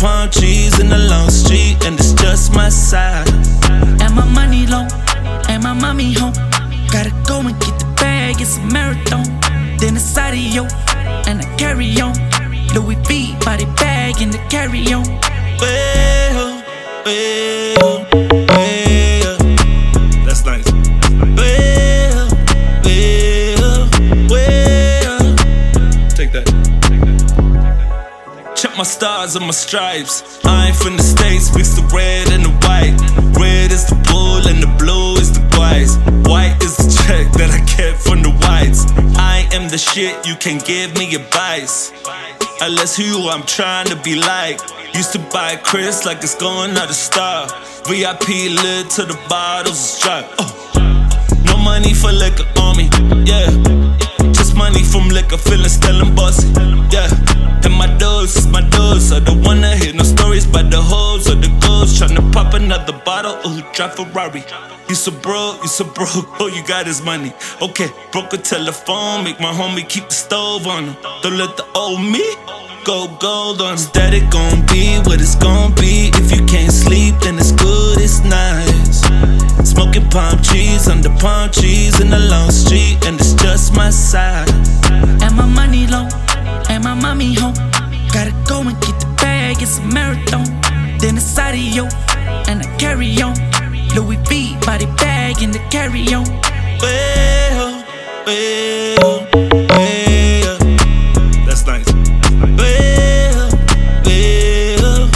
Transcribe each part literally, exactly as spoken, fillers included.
palm trees in the long street, and it's just my side. And my money low, and my mommy home. Gotta go and get the bag, it's a marathon. Then it's audio, and I carry on. Louis V body bag in the carry-on. Well, well, well. That's nice. Well, well, well. Take that. Check my stars and my stripes. I ain't from the States, mix the red and the white. Red is the bull and the blue is the whites. White is the check that I get from the whites. I am the shit, you can give me advice. Unless who I'm trying to be like. Used to buy Chris like it's going out of style. V I P lit to the bottles is dry. Oh. No money for liquor on me, yeah. Just money from liquor, feeling still and bossy, yeah. And my doors is my doors. I don't wanna hear no stories about the hoes or the girls tryna pop another bottle or who drive Ferrari. You so broke, you so broke, all you got is money. Okay, broke a telephone, make my homie keep the stove on him. Don't let the old me go gold on him. Static gon' be what it's gon' be. If you can't sleep, then it's good, it's nice. Smoking palm trees under palm trees in the long street, and it's just my side. And my money low, and my mommy home. Gotta go and get the bag, it's a marathon. Then it's audio, and I carry on. Louis V body bag in the carry-on. Well, well, well. That's nice. Well, well,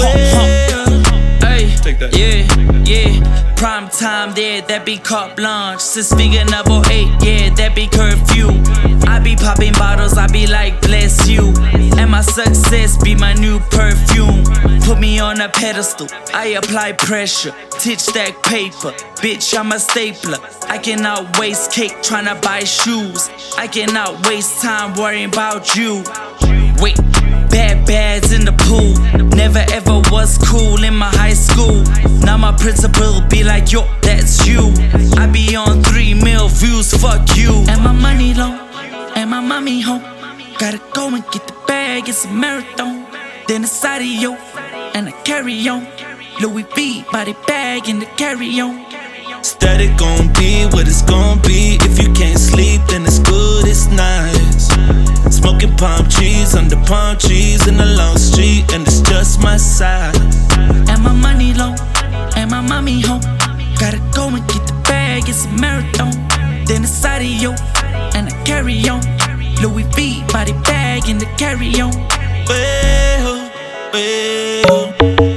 well. Hey, take that. Yeah, yeah. Prime time there, that be carte blanche. Six figure number eight, yeah, that be curfew. I be popping bottles, I be like bless you. And my success be my new perfume. Put me on a pedestal, I apply pressure. Titch stack paper, bitch I'm a stapler. I cannot waste cake tryna buy shoes. I cannot waste time worrying about you. Wait, bad bads in the pool. Never ever was cool in my high school. Now my principal be like, yo, that's you. I be on three mil views, fuck you. And my money low, and my mommy home. Gotta go and get the bag, it's a marathon. Then it's audio, and I carry on. Louis V body bag in the carry-on. Static gon' be what it's gon' be. If you can't sleep, then it's good, it's nice. Smoking palm trees under palm trees in the long street, and it's just my side. And my money low, and my mommy home. Gotta go and get the bag, it's a marathon. Then it's audio, and I carry on. Louis V body bag in the carry-on. Well, well.